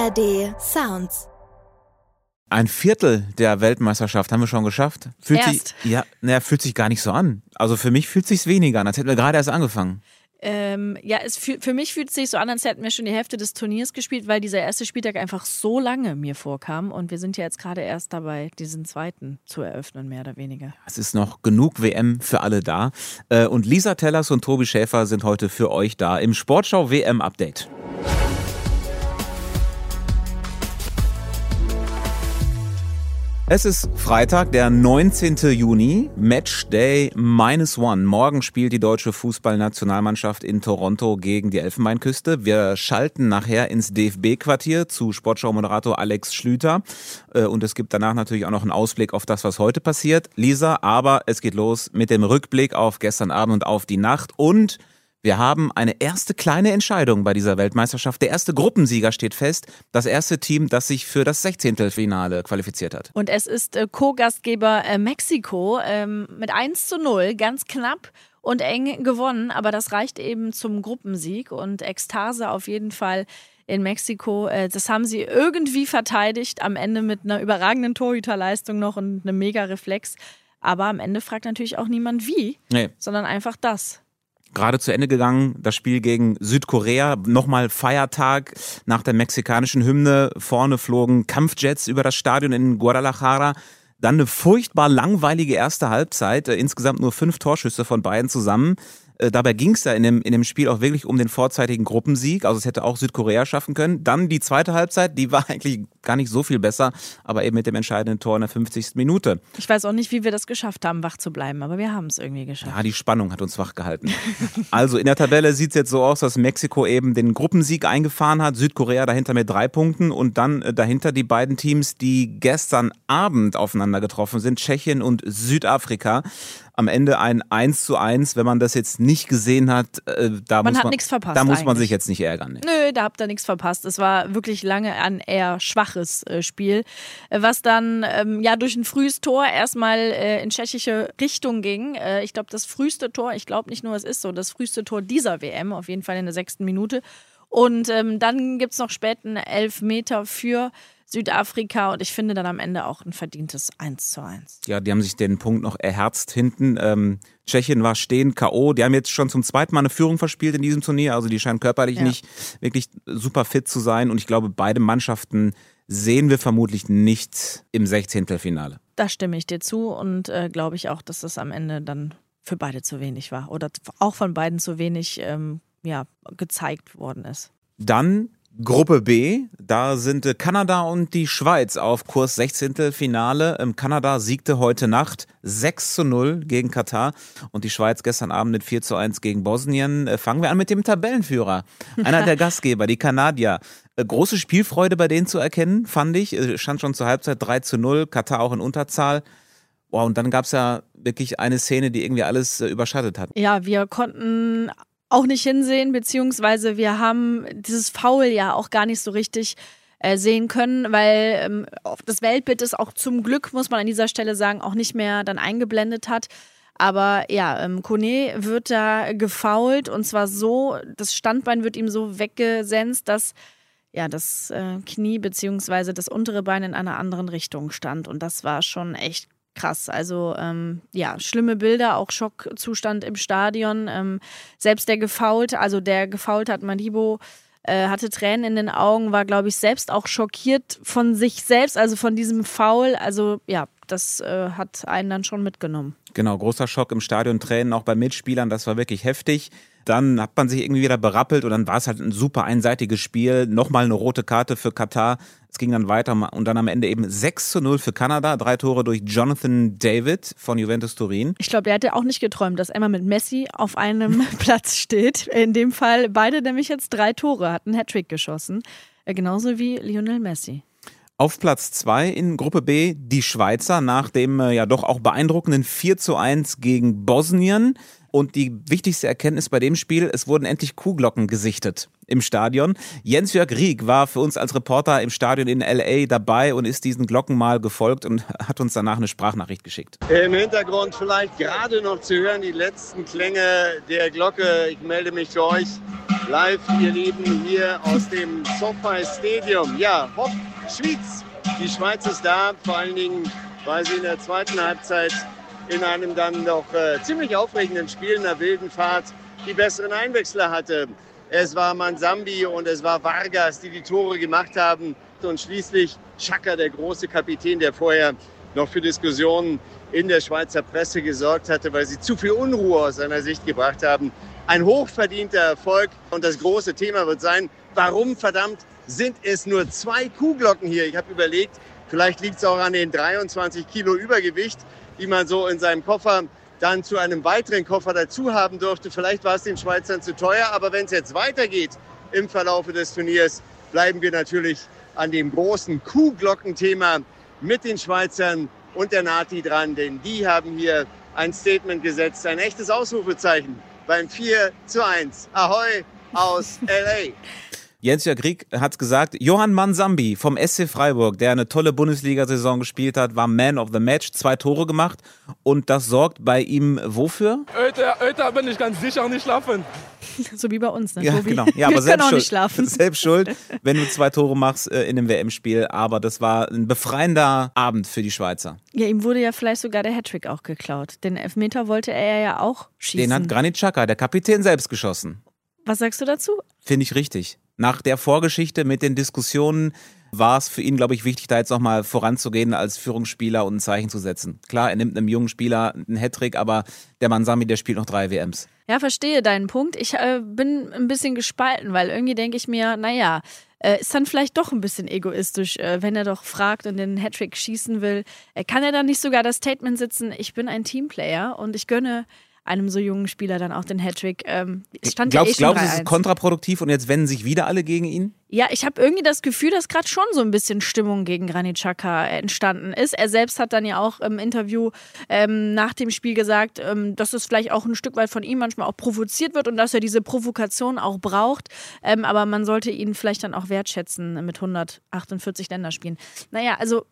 ARD Sounds. Ein Viertel der Weltmeisterschaft haben wir schon geschafft. Fühlt sich gar nicht so an. Also für mich fühlt es sich weniger an, als hätten wir gerade erst angefangen. Für mich fühlt es sich so an, als hätten wir schon die Hälfte des Turniers gespielt, weil dieser erste Spieltag einfach so lange mir vorkam. Und wir sind ja jetzt gerade erst dabei, diesen zweiten zu eröffnen, mehr oder weniger. Es ist noch genug WM für alle da. Und Lisa Tellers und Tobi Schäfer sind heute für euch da im Sportschau WM-Update. Es ist Freitag, der 19. Juni, Matchday -1. Morgen spielt die deutsche Fußballnationalmannschaft in Toronto gegen die Elfenbeinküste. Wir schalten nachher ins DFB-Quartier zu Sportschau-Moderator Alex Schlüter. Und es gibt danach natürlich auch noch einen Ausblick auf das, was heute passiert. Lisa, aber es geht los mit dem Rückblick auf gestern Abend und auf die Nacht. Und wir haben eine erste kleine Entscheidung bei dieser Weltmeisterschaft. Der erste Gruppensieger steht fest. Das erste Team, das sich für das 16. qualifiziert hat. Und es ist Co-Gastgeber Mexiko mit 1:0, ganz knapp und eng gewonnen. Aber das reicht eben zum Gruppensieg und Ekstase auf jeden Fall in Mexiko. Das haben sie irgendwie verteidigt, am Ende mit einer überragenden Torhüterleistung noch und einem Mega-Reflex. Aber am Ende fragt natürlich auch niemand wie, sondern einfach das. Gerade zu Ende gegangen, das Spiel gegen Südkorea, nochmal Feiertag nach der mexikanischen Hymne. Vorne flogen Kampfjets über das Stadion in Guadalajara. Dann eine furchtbar langweilige erste Halbzeit, insgesamt nur 5 Torschüsse von beiden zusammen. Dabei ging es ja in dem Spiel auch wirklich um den vorzeitigen Gruppensieg, also es hätte auch Südkorea schaffen können. Dann die zweite Halbzeit, die war eigentlich gar nicht so viel besser, aber eben mit dem entscheidenden Tor in der 50. Minute. Ich weiß auch nicht, wie wir das geschafft haben, wach zu bleiben, aber wir haben es irgendwie geschafft. Ja, die Spannung hat uns wach gehalten. Also in der Tabelle sieht es jetzt so aus, dass Mexiko eben den Gruppensieg eingefahren hat, Südkorea dahinter mit 3 Punkten und dann dahinter die beiden Teams, die gestern Abend aufeinander getroffen sind, Tschechien und Südafrika. Am Ende ein 1:1, wenn man das jetzt nicht gesehen hat, da muss man sich jetzt nicht ärgern. Ne? Nö, da habt ihr nichts verpasst. Es war wirklich lange ein eher schwaches Spiel, was dann durch ein frühes Tor erstmal in tschechische Richtung ging. Ich glaube, das früheste Tor, ich glaube nicht nur, es ist so, das früheste Tor dieser WM, auf jeden Fall in der 6. Minute. Und dann gibt es noch späten Elfmeter für Südafrika und ich finde dann am Ende auch ein verdientes 1:1. Ja, die haben sich den Punkt noch erherzt hinten. Tschechien war stehend K.O. Die haben jetzt schon zum zweiten Mal eine Führung verspielt in diesem Turnier. Also die scheinen körperlich nicht wirklich super fit zu sein. Und ich glaube, beide Mannschaften sehen wir vermutlich nicht im 16. Da stimme ich dir zu und glaube ich auch, dass das am Ende dann für beide zu wenig war. Oder auch von beiden zu wenig gezeigt worden ist. Dann Gruppe B, da sind Kanada und die Schweiz auf Kurs 16. Finale. Kanada siegte heute Nacht 6:0 gegen Katar und die Schweiz gestern Abend mit 4:1 gegen Bosnien. Fangen wir an mit dem Tabellenführer, einer der Gastgeber, die Kanadier. Große Spielfreude bei denen zu erkennen, fand ich. Stand schon zur Halbzeit 3:0, Katar auch in Unterzahl. Und dann gab es ja wirklich eine Szene, die irgendwie alles überschattet hat. Ja, wir konnten auch nicht hinsehen, beziehungsweise wir haben dieses Foul ja auch gar nicht so richtig sehen können, weil das Weltbild ist auch zum Glück, muss man an dieser Stelle sagen, auch nicht mehr dann eingeblendet hat. Aber ja, Kone wird da gefoult und zwar so, das Standbein wird ihm so weggesenzt, dass das Knie beziehungsweise das untere Bein in einer anderen Richtung stand und das war schon echt krass, also schlimme Bilder, auch Schockzustand im Stadion. Selbst der gefoult hat, Madibo, hatte Tränen in den Augen, war, glaube ich, selbst auch schockiert von sich selbst, also von diesem Foul. Also ja, das hat einen dann schon mitgenommen. Genau, großer Schock im Stadion, Tränen auch bei Mitspielern, das war wirklich heftig. Dann hat man sich irgendwie wieder berappelt und dann war es halt ein super einseitiges Spiel. Nochmal eine rote Karte für Katar. Es ging dann weiter und dann am Ende eben 6:0 für Kanada. 3 Tore durch Jonathan David von Juventus Turin. Ich glaube, er hatte auch nicht geträumt, dass Emma mit Messi auf einem Platz steht. In dem Fall beide nämlich jetzt 3 Tore, hat einen Hattrick geschossen. Genauso wie Lionel Messi. Auf Platz 2 in Gruppe B die Schweizer nach dem doch auch beeindruckenden 4:1 gegen Bosnien. Und die wichtigste Erkenntnis bei dem Spiel, es wurden endlich Kuhglocken gesichtet im Stadion. Jens-Jörg Rieck war für uns als Reporter im Stadion in L.A. dabei und ist diesen Glocken mal gefolgt und hat uns danach eine Sprachnachricht geschickt. Im Hintergrund vielleicht gerade noch zu hören, die letzten Klänge der Glocke. Ich melde mich für euch live, ihr Lieben, hier aus dem SoFi Stadium. Ja, hopp, Schwyz. Die Schweiz ist da, vor allen Dingen, weil sie in der zweiten Halbzeit in einem dann noch ziemlich aufregenden Spiel in der wilden Fahrt die besseren Einwechsler hatte. Es war Manzambi und es war Vargas, die Tore gemacht haben. Und schließlich Xhaka, der große Kapitän, der vorher noch für Diskussionen in der Schweizer Presse gesorgt hatte, weil sie zu viel Unruhe aus seiner Sicht gebracht haben. Ein hochverdienter Erfolg. Und das große Thema wird sein, warum verdammt sind es nur 2 Kuhglocken hier? Ich habe überlegt, vielleicht liegt es auch an den 23 Kilo Übergewicht, die man so in seinem Koffer dann zu einem weiteren Koffer dazu haben durfte. Vielleicht war es den Schweizern zu teuer, aber wenn es jetzt weitergeht im Verlauf des Turniers, bleiben wir natürlich an dem großen Kuhglockenthema mit den Schweizern und der Nati dran, denn die haben hier ein Statement gesetzt, ein echtes Ausrufezeichen beim 4:1. Ahoi aus L.A. Jens-Jörg Rieck hat gesagt, Johann Manzambi vom SC Freiburg, der eine tolle Bundesliga-Saison gespielt hat, war Man of the Match, 2 Tore gemacht und das sorgt bei ihm wofür? Heute bin ich ganz sicher nicht schlafen. So wie bei uns, ne, Ja, Tobi? genau. Ja, aber wir selbst können auch schuld, nicht schlafen. Selbst schuld, wenn du 2 Tore machst in einem WM-Spiel, aber das war ein befreiender Abend für die Schweizer. Ja, ihm wurde ja vielleicht sogar der Hattrick auch geklaut. Den Elfmeter wollte er ja auch schießen. Den hat Granit Xhaka, der Kapitän, selbst geschossen. Was sagst du dazu? Finde ich richtig. Nach der Vorgeschichte mit den Diskussionen war es für ihn, glaube ich, wichtig, da jetzt nochmal voranzugehen als Führungsspieler und ein Zeichen zu setzen. Klar, er nimmt einem jungen Spieler einen Hattrick, aber der Manzambi, der spielt noch 3 WMs. Ja, verstehe deinen Punkt. Ich bin ein bisschen gespalten, weil irgendwie denke ich mir, naja, ist dann vielleicht doch ein bisschen egoistisch, wenn er doch fragt und den Hattrick schießen will. Kann er dann nicht sogar das Statement setzen, ich bin ein Teamplayer und ich gönne einem so jungen Spieler dann auch den Hattrick. Glaubst du, es ist kontraproduktiv und jetzt wenden sich wieder alle gegen ihn? Ja, ich habe irgendwie das Gefühl, dass gerade schon so ein bisschen Stimmung gegen Granit Xhaka entstanden ist. Er selbst hat dann ja auch im Interview nach dem Spiel gesagt, dass es vielleicht auch ein Stück weit von ihm manchmal auch provoziert wird und dass er diese Provokation auch braucht. Aber man sollte ihn vielleicht dann auch wertschätzen mit 148 Länderspielen. Naja, also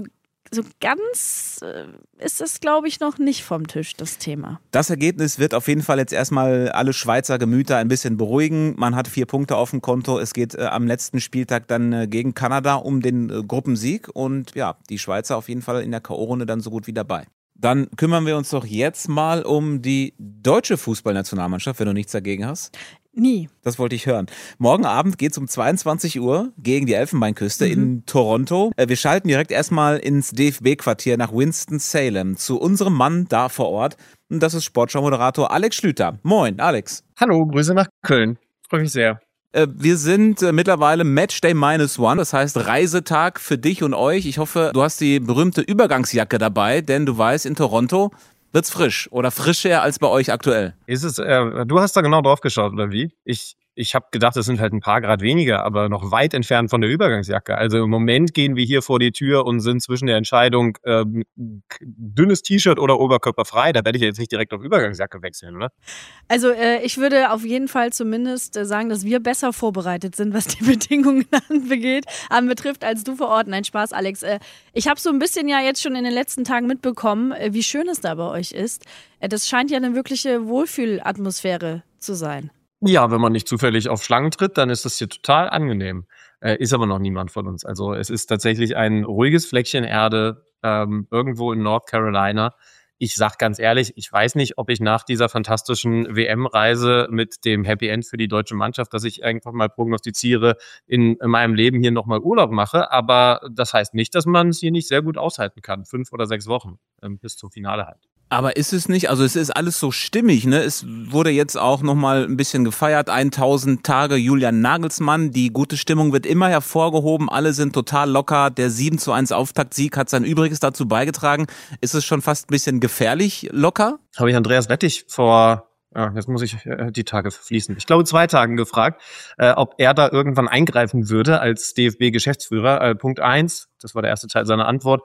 so ganz ist es, glaube ich, noch nicht vom Tisch, das Thema. Das Ergebnis wird auf jeden Fall jetzt erstmal alle Schweizer Gemüter ein bisschen beruhigen. Man hat 4 Punkte auf dem Konto. Es geht am letzten Spieltag dann gegen Kanada um den Gruppensieg. Und ja, die Schweizer auf jeden Fall in der K.O.-Runde dann so gut wie dabei. Dann kümmern wir uns doch jetzt mal um die deutsche Fußballnationalmannschaft, wenn du nichts dagegen hast. Nie. Das wollte ich hören. Morgen Abend geht es um 22 Uhr gegen die Elfenbeinküste in Toronto. Wir schalten direkt erstmal ins DFB-Quartier nach Winston-Salem zu unserem Mann da vor Ort. Und das ist Sportschau-Moderator Alex Schlüter. Moin, Alex. Hallo, Grüße nach Köln. Freue mich sehr. Wir sind mittlerweile Matchday -1, das heißt Reisetag für dich und euch. Ich hoffe, du hast die berühmte Übergangsjacke dabei, denn du weißt, in Toronto wird's frisch oder frischer als bei euch aktuell. Ist es, du hast da genau drauf geschaut, oder wie? Ich habe gedacht, es sind halt ein paar Grad weniger, aber noch weit entfernt von der Übergangsjacke. Also im Moment gehen wir hier vor die Tür und sind zwischen der Entscheidung dünnes T-Shirt oder oberkörperfrei. Da werde ich jetzt nicht direkt auf Übergangsjacke wechseln, oder? Also ich würde auf jeden Fall zumindest sagen, dass wir besser vorbereitet sind, was die Bedingungen anbetrifft, als du vor Ort. Nein, Spaß, Alex. Ich habe so ein bisschen ja jetzt schon in den letzten Tagen mitbekommen, wie schön es da bei euch ist. Das scheint ja eine wirkliche Wohlfühlatmosphäre zu sein. Ja, wenn man nicht zufällig auf Schlangen tritt, dann ist das hier total angenehm. Ist aber noch niemand von uns. Also es ist tatsächlich ein ruhiges Fleckchen Erde irgendwo in North Carolina. Ich sag ganz ehrlich, ich weiß nicht, ob ich nach dieser fantastischen WM-Reise mit dem Happy End für die deutsche Mannschaft, dass ich einfach mal prognostiziere, in meinem Leben hier nochmal Urlaub mache. Aber das heißt nicht, dass man es hier nicht sehr gut aushalten kann. 5 oder 6 Wochen bis zum Finale halt. Aber ist es nicht, also es ist alles so stimmig, ne? Es wurde jetzt auch nochmal ein bisschen gefeiert, 1000 Tage Julian Nagelsmann, die gute Stimmung wird immer hervorgehoben, alle sind total locker, der 7:1 Auftaktsieg hat sein Übriges dazu beigetragen. Ist es schon fast ein bisschen gefährlich locker? Habe ich Andreas Rettig jetzt muss ich die Tage verfließen, ich glaube 2 Tagen gefragt, ob er da irgendwann eingreifen würde als DFB-Geschäftsführer. Punkt 1, das war der erste Teil seiner Antwort,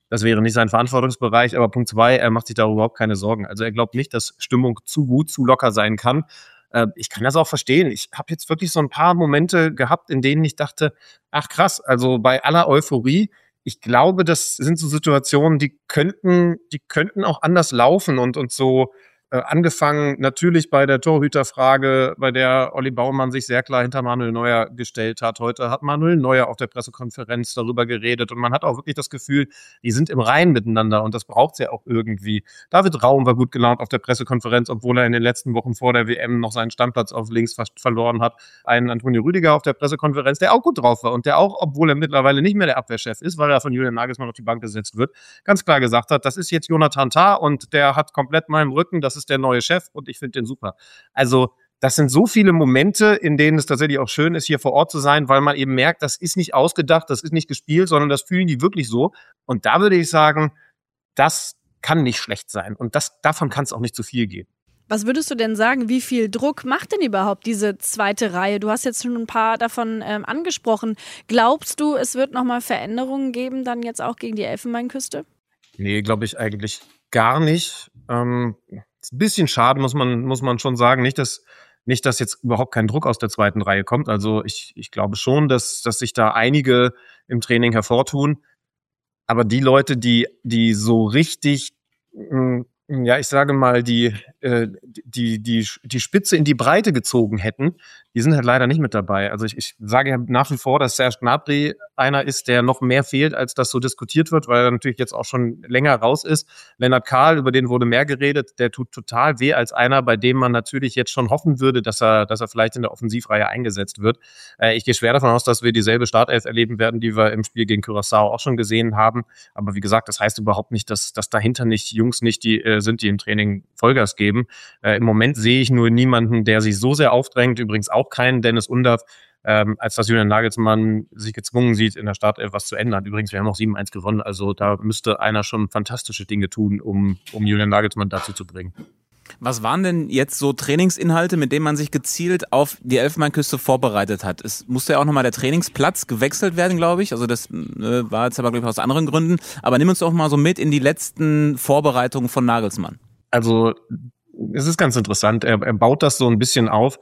Das wäre nicht sein Verantwortungsbereich. Aber Punkt 2, er macht sich da überhaupt keine Sorgen. Also er glaubt nicht, dass Stimmung zu gut, zu locker sein kann. Ich kann das auch verstehen. Ich habe jetzt wirklich so ein paar Momente gehabt, in denen ich dachte, ach krass, also bei aller Euphorie, ich glaube, das sind so Situationen, die könnten auch anders laufen und so angefangen natürlich bei der Torhüterfrage, bei der Olli Baumann sich sehr klar hinter Manuel Neuer gestellt hat. Heute hat Manuel Neuer auf der Pressekonferenz darüber geredet und man hat auch wirklich das Gefühl, die sind im Reinen miteinander und das braucht es ja auch irgendwie. David Raum war gut gelaunt auf der Pressekonferenz, obwohl er in den letzten Wochen vor der WM noch seinen Stammplatz auf links fast verloren hat. Ein Antonio Rüdiger auf der Pressekonferenz, der auch gut drauf war und der auch, obwohl er mittlerweile nicht mehr der Abwehrchef ist, weil er von Julian Nagelsmann auf die Bank gesetzt wird, ganz klar gesagt hat, das ist jetzt Jonathan Tah und der hat komplett meinen Rücken, das ist der neue Chef und ich finde den super. Also das sind so viele Momente, in denen es tatsächlich auch schön ist, hier vor Ort zu sein, weil man eben merkt, das ist nicht ausgedacht, das ist nicht gespielt, sondern das fühlen die wirklich so. Und da würde ich sagen, das kann nicht schlecht sein und davon kann es auch nicht zu viel geben. Was würdest du denn sagen, wie viel Druck macht denn überhaupt diese zweite Reihe? Du hast jetzt schon ein paar davon angesprochen. Glaubst du, es wird nochmal Veränderungen geben, dann jetzt auch gegen die Elfenbeinküste? Nee, glaube ich eigentlich gar nicht. Ist ein bisschen schade, muss man schon sagen. Nicht, dass jetzt überhaupt kein Druck aus der zweiten Reihe kommt. Also ich glaube schon, dass sich da einige im Training hervortun. Aber die Leute, die so richtig, ja, ich sage mal, die Spitze in die Breite gezogen hätten, die sind halt leider nicht mit dabei. Also ich sage ja nach wie vor, dass Serge Gnabry einer ist, der noch mehr fehlt, als das so diskutiert wird, weil er natürlich jetzt auch schon länger raus ist. Lennart Kahl, über den wurde mehr geredet, der tut total weh als einer, bei dem man natürlich jetzt schon hoffen würde, dass er vielleicht in der Offensivreihe eingesetzt wird. Ich gehe schwer davon aus, dass wir dieselbe Startelf erleben werden, die wir im Spiel gegen Curaçao auch schon gesehen haben. Aber wie gesagt, das heißt überhaupt nicht, dass dahinter nicht Jungs nicht die sind, die im Training Vollgas geben. Im Moment sehe ich nur niemanden, der sich so sehr aufdrängt, übrigens auch keinen Dennis Undav, als dass Julian Nagelsmann sich gezwungen sieht, in der Startelf was zu ändern. Übrigens, wir haben noch 7-1 gewonnen, also da müsste einer schon fantastische Dinge tun, um Julian Nagelsmann dazu zu bringen. Was waren denn jetzt so Trainingsinhalte, mit denen man sich gezielt auf die Elfenbeinküste vorbereitet hat? Es musste ja auch nochmal der Trainingsplatz gewechselt werden, glaube ich. Also das war jetzt aber, glaube ich, aus anderen Gründen. Aber nimm uns doch mal so mit in die letzten Vorbereitungen von Nagelsmann. Also es ist ganz interessant. Er baut das so ein bisschen auf,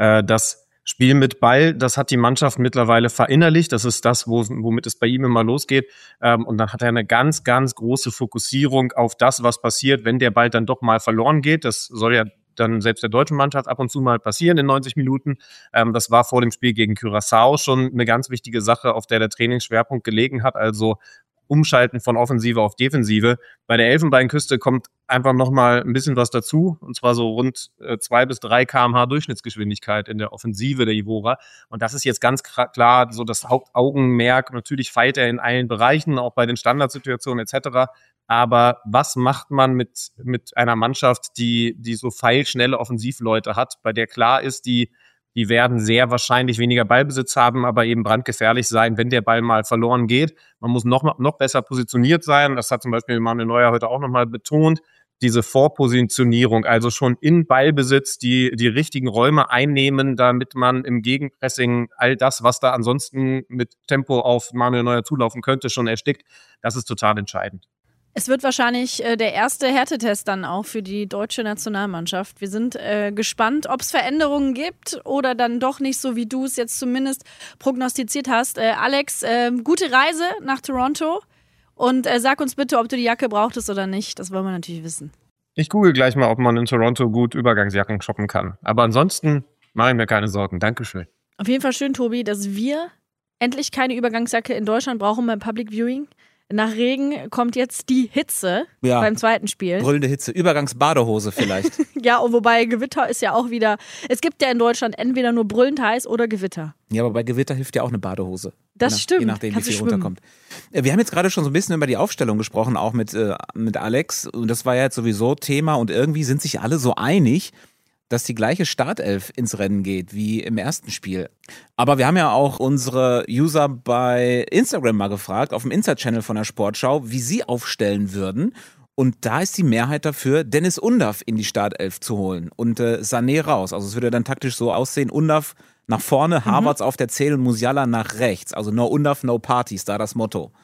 das Spiel mit Ball, das hat die Mannschaft mittlerweile verinnerlicht. Das ist das, womit es bei ihm immer losgeht. Und dann hat er eine ganz, ganz große Fokussierung auf das, was passiert, wenn der Ball dann doch mal verloren geht. Das soll ja dann selbst der deutschen Mannschaft ab und zu mal passieren in 90 Minuten. Das war vor dem Spiel gegen Curaçao schon eine ganz wichtige Sache, auf der Trainingsschwerpunkt gelegen hat. Also Umschalten von Offensive auf Defensive. Bei der Elfenbeinküste kommt einfach nochmal ein bisschen was dazu, und zwar so rund 2 bis 3 km/h Durchschnittsgeschwindigkeit in der Offensive der Ivora. Und das ist jetzt ganz klar so das Hauptaugenmerk. Natürlich feilt er in allen Bereichen, auch bei den Standardsituationen etc. Aber was macht man mit einer Mannschaft, die so feilschnelle Offensivleute hat, bei der klar ist, die werden sehr wahrscheinlich weniger Ballbesitz haben, aber eben brandgefährlich sein, wenn der Ball mal verloren geht. Man muss noch besser positioniert sein. Das hat zum Beispiel Manuel Neuer heute auch nochmal betont. Diese Vorpositionierung, also schon in Ballbesitz die richtigen Räume einnehmen, damit man im Gegenpressing all das, was da ansonsten mit Tempo auf Manuel Neuer zulaufen könnte, schon erstickt. Das ist total entscheidend. Es wird wahrscheinlich der erste Härtetest dann auch für die deutsche Nationalmannschaft. Wir sind gespannt, ob es Veränderungen gibt oder dann doch nicht so, wie du es jetzt zumindest prognostiziert hast. Alex, gute Reise nach Toronto und sag uns bitte, ob du die Jacke brauchtest oder nicht. Das wollen wir natürlich wissen. Ich google gleich mal, ob man in Toronto gut Übergangsjacken shoppen kann. Aber ansonsten mache ich mir keine Sorgen. Dankeschön. Auf jeden Fall schön, Tobi, dass wir endlich keine Übergangsjacke in Deutschland brauchen beim Public Viewing. Nach Regen kommt jetzt die Hitze beim zweiten Spiel. Brüllende Hitze, Übergangsbadehose vielleicht. Ja, wobei Gewitter ist ja auch wieder, es gibt ja in Deutschland entweder nur brüllend heiß oder Gewitter. Ja, aber bei Gewitter hilft ja auch eine Badehose. Das stimmt. Je nachdem, wie es hier runterkommt. Wir haben jetzt gerade schon so ein bisschen über die Aufstellung gesprochen, auch mit Alex. Und das war ja jetzt sowieso Thema und irgendwie sind sich alle so einig, dass die gleiche Startelf ins Rennen geht wie im ersten Spiel. Aber wir haben ja auch unsere User bei Instagram mal gefragt, auf dem Insta-Channel von der Sportschau, wie sie aufstellen würden. Und da ist die Mehrheit dafür, Dennis Undav in die Startelf zu holen und Sané raus. Also es würde dann taktisch so aussehen, Undav nach vorne, Havertz auf der 10 und Musiala nach rechts. Also no Undav, no Parties, da das Motto.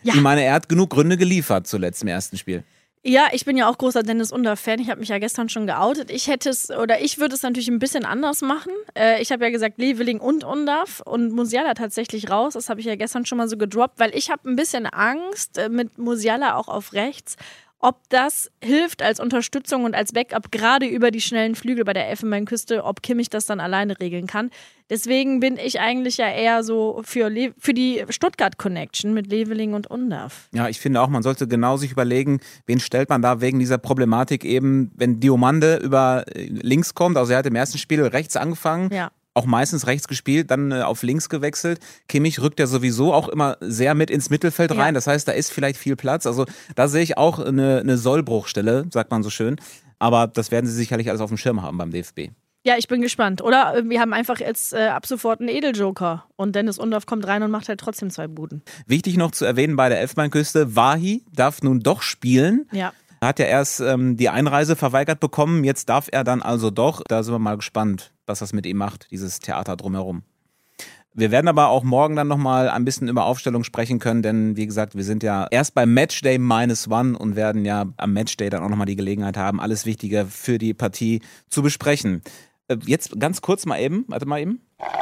Ja. Ich meine, er hat genug Gründe geliefert zuletzt im ersten Spiel. Ja, ich bin ja auch großer Dennis Undaff-Fan. Ich habe mich ja gestern schon geoutet. Ich würde es natürlich ein bisschen anders machen. Ich habe ja gesagt, Leveling und Undaff und Musiala tatsächlich raus. Das habe ich ja gestern schon mal so gedroppt, weil ich habe ein bisschen Angst mit Musiala auch auf rechts, ob das hilft als Unterstützung und als Backup, gerade über die schnellen Flügel bei der Elfenbeinküste, ob Kimmich das dann alleine regeln kann. Deswegen bin ich eigentlich ja eher so für die Stuttgart-Connection mit Leveling und Undaff. Ja, ich finde auch, man sollte genau sich überlegen, wen stellt man da wegen dieser Problematik eben, wenn Diomande über links kommt, also er hat im ersten Spiel rechts angefangen, Ja. auch meistens rechts gespielt, dann auf links gewechselt. Kimmich rückt ja sowieso auch immer sehr mit ins Mittelfeld rein. Das heißt, da ist vielleicht viel Platz. Also da sehe ich auch eine Sollbruchstelle, sagt man so schön. Aber das werden sie sicherlich alles auf dem Schirm haben beim DFB. Ja, ich bin gespannt. Oder wir haben einfach jetzt ab sofort einen Edeljoker und Dennis Undaff kommt rein und macht halt trotzdem 2 Buden. Wichtig noch zu erwähnen bei der Elfenbeinküste, Wahi darf nun doch spielen. Ja. Er hat ja erst die Einreise verweigert bekommen, jetzt darf er dann also doch. Da sind wir mal gespannt, was das mit ihm macht, dieses Theater drumherum. Wir werden aber auch morgen dann nochmal ein bisschen über Aufstellung sprechen können, denn wie gesagt, wir sind ja erst beim Matchday -1 und werden ja am Matchday dann auch nochmal die Gelegenheit haben, alles Wichtige für die Partie zu besprechen. Jetzt ganz kurz mal eben, warte mal eben.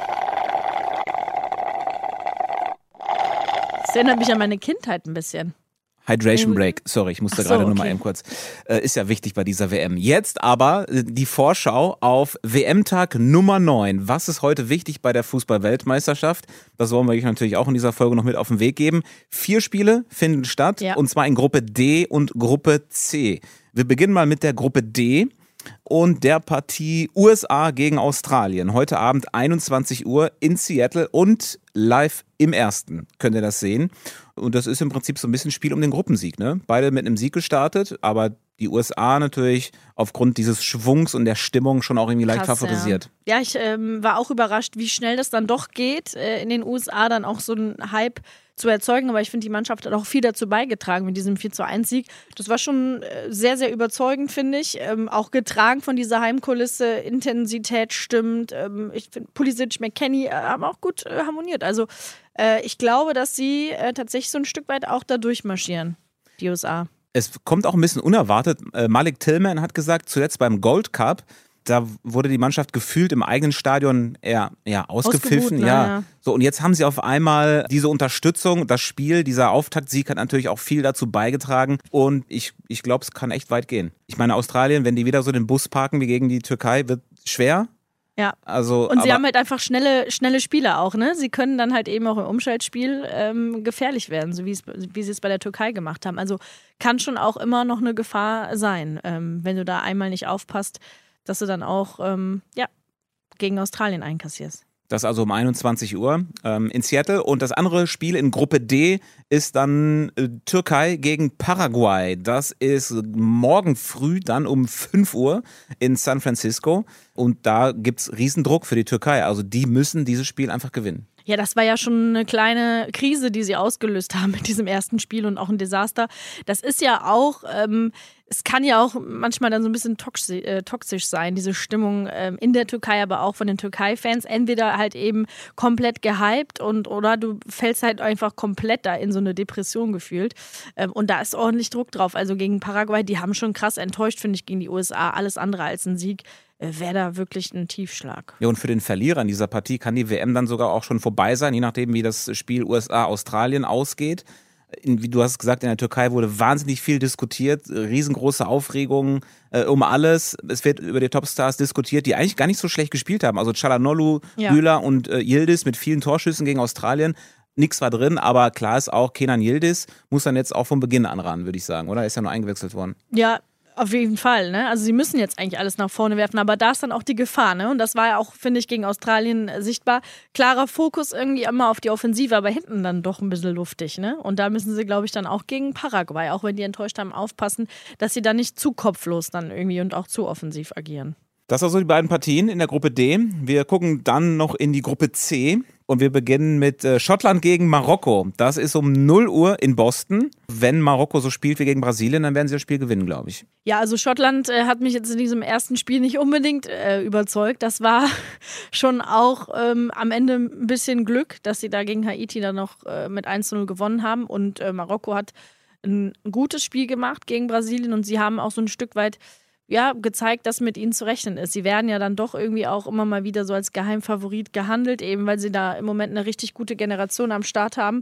Das erinnert mich an meine Kindheit ein bisschen. Hydration Break, sorry, ich musste gerade nur mal eben kurz. Ist ja wichtig bei dieser WM. Jetzt aber die Vorschau auf WM-Tag Nummer 9. Was ist heute wichtig bei der Fußball-Weltmeisterschaft? Das wollen wir euch natürlich auch in dieser Folge noch mit auf den Weg geben. 4 Spiele finden statt, und zwar in Gruppe D und Gruppe C. Wir beginnen mal mit der Gruppe D und der Partie USA gegen Australien. Heute Abend 21 Uhr in Seattle und live im Ersten könnt ihr das sehen. Und das ist im Prinzip so ein bisschen Spiel um den Gruppensieg, ne? Beide mit einem Sieg gestartet, aber die USA natürlich aufgrund dieses Schwungs und der Stimmung schon auch irgendwie leicht favorisiert. Ja, ich war auch überrascht, wie schnell das dann doch geht, in den USA dann auch so einen Hype zu erzeugen. Aber ich finde, die Mannschaft hat auch viel dazu beigetragen mit diesem 4:1-Sieg. Das war schon sehr, sehr überzeugend, finde ich. Auch getragen von dieser Heimkulisse, Intensität stimmt. Ich finde, Pulisic, McKennie haben auch gut harmoniert. Also ich glaube, dass sie tatsächlich so ein Stück weit auch da durchmarschieren, die USA. Es kommt auch ein bisschen unerwartet. Malik Tillman hat gesagt, zuletzt beim Gold Cup, da wurde die Mannschaft gefühlt im eigenen Stadion eher ausgepfiffen. Ja. So, und jetzt haben sie auf einmal diese Unterstützung, das Spiel, dieser Auftaktsieg hat natürlich auch viel dazu beigetragen. Und ich glaube, es kann echt weit gehen. Ich meine, Australien, wenn die wieder so den Bus parken wie gegen die Türkei, wird schwer. Ja, also, und sie haben halt einfach schnelle Spieler auch, ne? Sie können dann halt eben auch im Umschaltspiel gefährlich werden, so wie sie es bei der Türkei gemacht haben. Also kann schon auch immer noch eine Gefahr sein, wenn du da einmal nicht aufpasst, dass du dann auch gegen Australien einkassierst. Das also um 21 Uhr in Seattle. Und das andere Spiel in Gruppe D ist dann Türkei gegen Paraguay. Das ist morgen früh dann um 5 Uhr in San Francisco. Und da gibt es Riesendruck für die Türkei. Also die müssen dieses Spiel einfach gewinnen. Ja, das war ja schon eine kleine Krise, die sie ausgelöst haben mit diesem ersten Spiel und auch ein Desaster. Das ist ja auch, es kann ja auch manchmal dann so ein bisschen toxisch sein, diese Stimmung in der Türkei, aber auch von den Türkei-Fans. Entweder halt eben komplett gehypt oder du fällst halt einfach komplett da in so eine Depression gefühlt. Und da ist ordentlich Druck drauf. Also gegen Paraguay, die haben schon krass enttäuscht, finde ich, gegen die USA. Alles andere als ein Sieg. Wäre da wirklich ein Tiefschlag. Ja, und für den Verlierer in dieser Partie kann die WM dann sogar auch schon vorbei sein, je nachdem, wie das Spiel USA-Australien ausgeht. Wie du hast gesagt, in der Türkei wurde wahnsinnig viel diskutiert, riesengroße Aufregung um alles. Es wird über die Topstars diskutiert, die eigentlich gar nicht so schlecht gespielt haben. Also Çalhanoğlu, Güler und Yildiz mit vielen Torschüssen gegen Australien. Nichts war drin, aber klar ist auch, Kenan Yildiz muss dann jetzt auch von Beginn an ran, würde ich sagen, oder? Er ist ja nur eingewechselt worden. Ja, auf jeden Fall, ne? Also sie müssen jetzt eigentlich alles nach vorne werfen, aber da ist dann auch die Gefahr, ne? Und das war ja auch, finde ich, gegen Australien sichtbar. Klarer Fokus irgendwie immer auf die Offensive, aber hinten dann doch ein bisschen luftig, ne? Und da müssen sie, glaube ich, dann auch gegen Paraguay, auch wenn die enttäuscht haben, aufpassen, dass sie dann nicht zu kopflos dann irgendwie und auch zu offensiv agieren. Das sind also die beiden Partien in der Gruppe D. Wir gucken dann noch in die Gruppe C. Und wir beginnen mit Schottland gegen Marokko. Das ist um 0 Uhr in Boston. Wenn Marokko so spielt wie gegen Brasilien, dann werden sie das Spiel gewinnen, glaube ich. Ja, also Schottland hat mich jetzt in diesem ersten Spiel nicht unbedingt überzeugt. Das war schon auch am Ende ein bisschen Glück, dass sie da gegen Haiti dann noch mit 1:0 gewonnen haben. Und Marokko hat ein gutes Spiel gemacht gegen Brasilien und sie haben auch so ein Stück weit gezeigt, dass mit ihnen zu rechnen ist. Sie werden ja dann doch irgendwie auch immer mal wieder so als Geheimfavorit gehandelt, eben weil sie da im Moment eine richtig gute Generation am Start haben.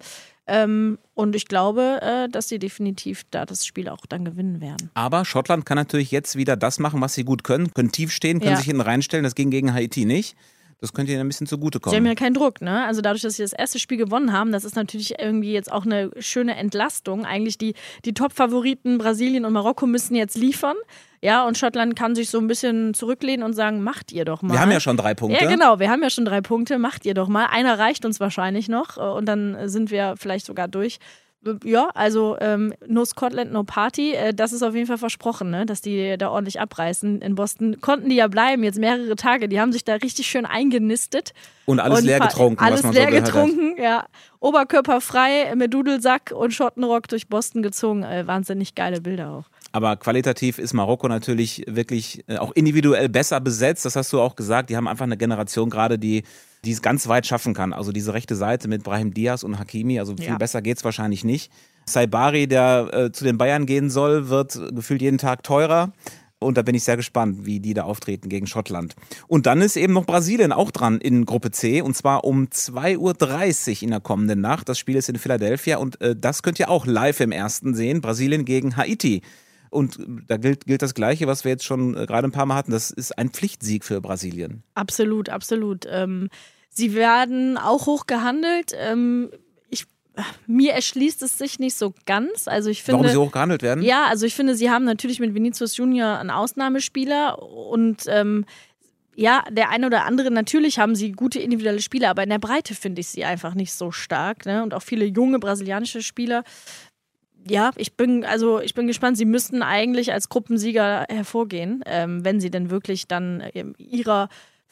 Und ich glaube, dass sie definitiv da das Spiel auch dann gewinnen werden. Aber Schottland kann natürlich jetzt wieder das machen, was sie gut können tief stehen, können sich hinten reinstellen. Das ging gegen Haiti nicht. Das könnte ihnen ein bisschen zugutekommen. Sie haben ja keinen Druck, ne? Also dadurch, dass sie das erste Spiel gewonnen haben, das ist natürlich irgendwie jetzt auch eine schöne Entlastung. Eigentlich die Top-Favoriten Brasilien und Marokko müssen jetzt liefern. Ja, und Schottland kann sich so ein bisschen zurücklehnen und sagen, macht ihr doch mal. Wir haben ja schon 3 Punkte. Ja, genau, wir haben ja schon 3 Punkte, macht ihr doch mal. Einer reicht uns wahrscheinlich noch und dann sind wir vielleicht sogar durch. Ja, also no Scotland, no Party, das ist auf jeden Fall versprochen, ne? Dass die da ordentlich abreißen. In Boston konnten die ja bleiben, jetzt mehrere Tage. Die haben sich da richtig schön eingenistet. Und alles leer getrunken, alles was man leer so gehört getrunken, ja. Oberkörper frei, mit Dudelsack und Schottenrock durch Boston gezogen. Wahnsinnig geile Bilder auch. Aber qualitativ ist Marokko natürlich wirklich auch individuell besser besetzt. Das hast du auch gesagt. Die haben einfach eine Generation gerade, die es ganz weit schaffen kann. Also diese rechte Seite mit Brahim Diaz und Hakimi, also viel besser geht es wahrscheinlich nicht. Saibari, der zu den Bayern gehen soll, wird gefühlt jeden Tag teurer. Und da bin ich sehr gespannt, wie die da auftreten gegen Schottland. Und dann ist eben noch Brasilien auch dran in Gruppe C. Und zwar um 2:30 Uhr in der kommenden Nacht. Das Spiel ist in Philadelphia und das könnt ihr auch live im ersten sehen. Brasilien gegen Haiti. Und da gilt das Gleiche, was wir jetzt schon gerade ein paar Mal hatten. Das ist ein Pflichtsieg für Brasilien. Absolut, absolut. Sie werden auch hoch gehandelt. Mir erschließt es sich nicht so ganz. Also ich finde, warum sie hoch gehandelt werden? Ja, also ich finde, sie haben natürlich mit Vinicius Junior einen Ausnahmespieler und der eine oder andere, natürlich haben sie gute individuelle Spieler, aber in der Breite finde ich sie einfach nicht so stark. Ne? Und auch viele junge brasilianische Spieler. Ja, ich bin gespannt. Sie müssten eigentlich als Gruppensieger hervorgehen, wenn sie denn wirklich dann ihrer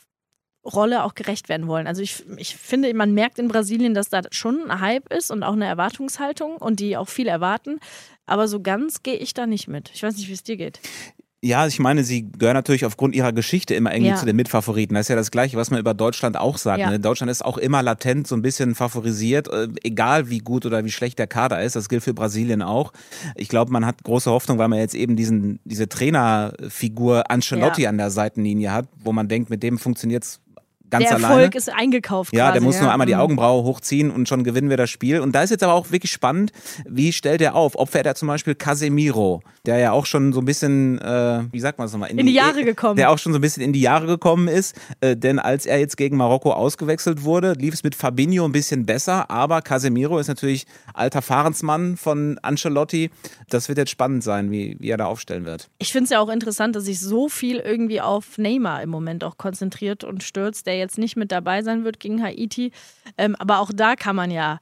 Rolle auch gerecht werden wollen. Also ich finde, man merkt in Brasilien, dass da schon ein Hype ist und auch eine Erwartungshaltung und die auch viel erwarten. Aber so ganz gehe ich da nicht mit. Ich weiß nicht, wie es dir geht. Ja, ich meine, sie gehören natürlich aufgrund ihrer Geschichte immer irgendwie zu den Mitfavoriten. Das ist ja das Gleiche, was man über Deutschland auch sagt. Ja. Ne? Deutschland ist auch immer latent so ein bisschen favorisiert, egal wie gut oder wie schlecht der Kader ist. Das gilt für Brasilien auch. Ich glaube, man hat große Hoffnung, weil man jetzt eben diese Trainerfigur Ancelotti an der Seitenlinie hat, wo man denkt, mit dem funktioniert es ganz alleine. Der Erfolg ist eingekauft Ja, quasi, der muss nur einmal die Augenbraue hochziehen und schon gewinnen wir das Spiel. Und da ist jetzt aber auch wirklich spannend, wie stellt er auf? Opfert er zum Beispiel Casemiro, der ja auch schon so ein bisschen, wie sagt man das nochmal? In die Jahre gekommen. Der auch schon so ein bisschen in die Jahre gekommen ist. Denn als er jetzt gegen Marokko ausgewechselt wurde, lief es mit Fabinho ein bisschen besser. Aber Casemiro ist natürlich alter Fahrensmann von Ancelotti. Das wird jetzt spannend sein, wie er da aufstellen wird. Ich finde es ja auch interessant, dass sich so viel irgendwie auf Neymar im Moment auch konzentriert und stürzt, der jetzt nicht mit dabei sein wird gegen Haiti. Aber auch da kann man ja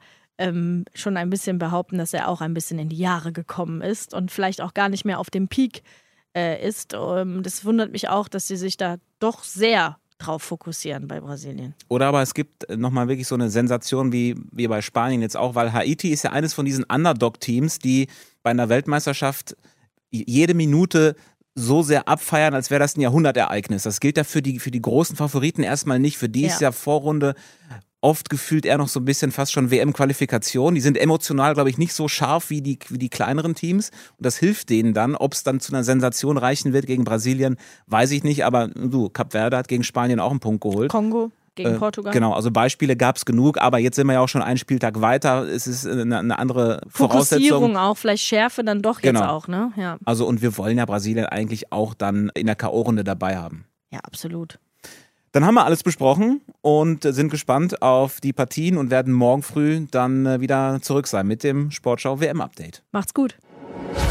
schon ein bisschen behaupten, dass er auch ein bisschen in die Jahre gekommen ist und vielleicht auch gar nicht mehr auf dem Peak ist. Das wundert mich auch, dass sie sich da doch sehr drauf fokussieren bei Brasilien. Oder aber es gibt nochmal wirklich so eine Sensation wie bei Spanien jetzt auch, weil Haiti ist ja eines von diesen Underdog-Teams, die bei einer Weltmeisterschaft jede Minute so sehr abfeiern, als wäre das ein Jahrhundertereignis. Das gilt ja für die großen Favoriten erstmal nicht. Für die ist ja Vorrunde oft gefühlt eher noch so ein bisschen fast schon WM-Qualifikation. Die sind emotional, glaube ich, nicht so scharf wie die kleineren Teams. Und das hilft denen dann. Ob es dann zu einer Sensation reichen wird gegen Brasilien, weiß ich nicht. Aber Kap Verde hat gegen Spanien auch einen Punkt geholt. Kongo gegen Portugal. Genau, also Beispiele gab es genug, aber jetzt sind wir ja auch schon einen Spieltag weiter. Es ist eine andere Voraussetzung. Fokussierung auch, vielleicht Schärfe dann doch jetzt auch, ne? Ja. Also und wir wollen ja Brasilien eigentlich auch dann in der K.O.-Runde dabei haben. Ja, absolut. Dann haben wir alles besprochen und sind gespannt auf die Partien und werden morgen früh dann wieder zurück sein mit dem Sportschau WM-Update. Macht's gut.